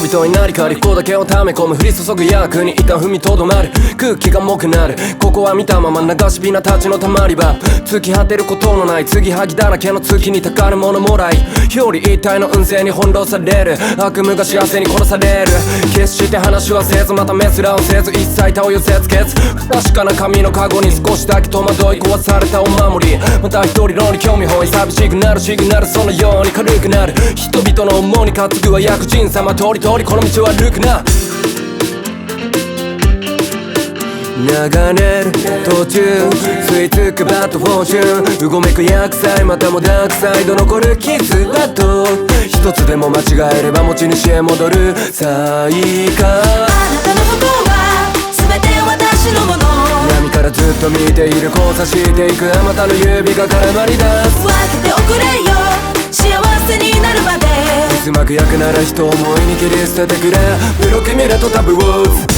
々になりかりこだけを溜め込む降り注ぐ役に一旦踏みとどまる空気が重くなるここは見たまま流しびなたちのたまり場突き果てることのない継ぎはぎだらけの月にたかるものもらい表裏一体の運勢に翻弄される悪夢が幸せに殺される決して話はせずまた目すらをせず一切他を寄せつけず不確かな紙のカゴに少しだけ戸惑い壊されたお守りまた一人論に興味本位寂しくなるシグナルそのように軽くなる人々の思いに担ぐは薬人様通り通りこの道を歩くな流れる途中吸い付くバッドフォーチューンうごめく薬剤またもダークサイド残る傷跡一つでも間違えれば持ち主へ戻る再会あなたのことは全て私のもの闇からずっと見ている交差していくあまたの指が絡まり出す分けておくれよ幸せになるまでうまく焼くなら人を思いに切り捨ててくれブロックミラーとタブウォーズ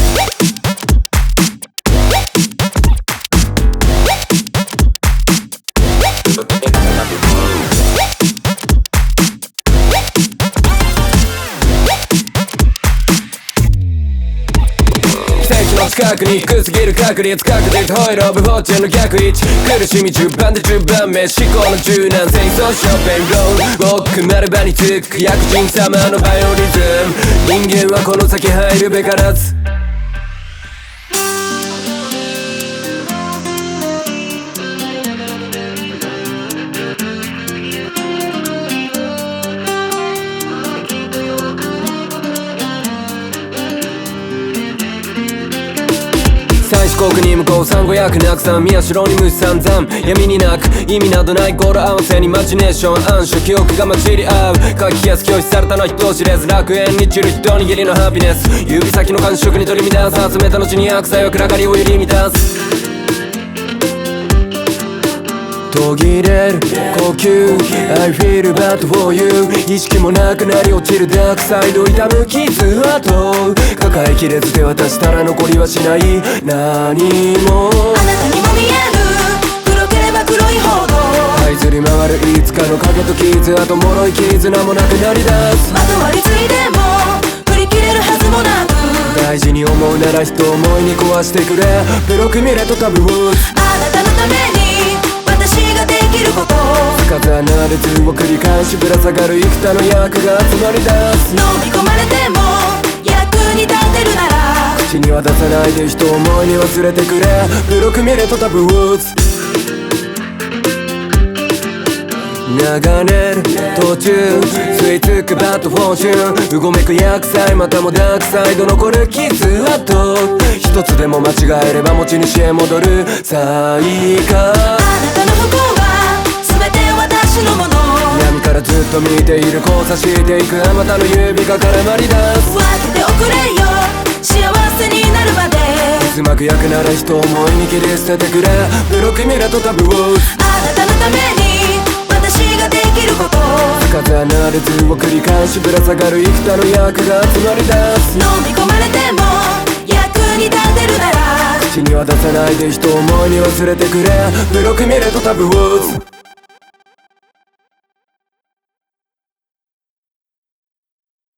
近くに低すぎる確率確実ホイロブフォーチュンの逆位置苦しみ10番で10番目思考の柔軟性ソーシャルペンロールウォーク丸場につく薬人様のバイオリズム人間はこの先入るべからず最四国に向こう産後役なくさん宮代に無視散々闇に泣く意味などない語呂合わせにマジネーション暗所記憶が混じり合う書き消す拒否されたのは人知れず楽園に散る一握りのハピネス指先の感触に取り乱す集めた後に悪妻は暗がりを入り乱す途切れる呼吸 I feel bad for you 意識もなくなり落ちるダークサイド痛む傷跡抱えきれず手渡したら残りはしない何もあなたにも見える黒ければ黒いほど這いずり回るいつかの影と傷跡脆い絆もなくなりだすまとわりついても振り切れるはずもなく大事に思うなら人を思いに壊してくれブロックミレとタブをあなたのために私ができること重なる図を繰り返しぶら下がる幾多の役が集まり出す飲み込まれても役に立てるなら口には出さないで人を思いに忘れてくれブロックミレとタブを流れる途中吸い付くバッドフォーチューンうごめく薬剤またもダークサイド残る傷跡一つでも間違えれば持ち主へ戻る再会あなたの不幸は全て私のもの闇からずっと見ている交差していくあまたの指が絡まり出す分けておくれよ幸せになるまでうまく焼くなら人を思いに切り捨ててくれブロックミラーとタブをあなたのために私ができること重なる図を繰り返しぶら下がる幾多の役が集まり出す飲み込まれても役に立てるなら口には出さないで人を思いに忘れてくれブロックミレとタブを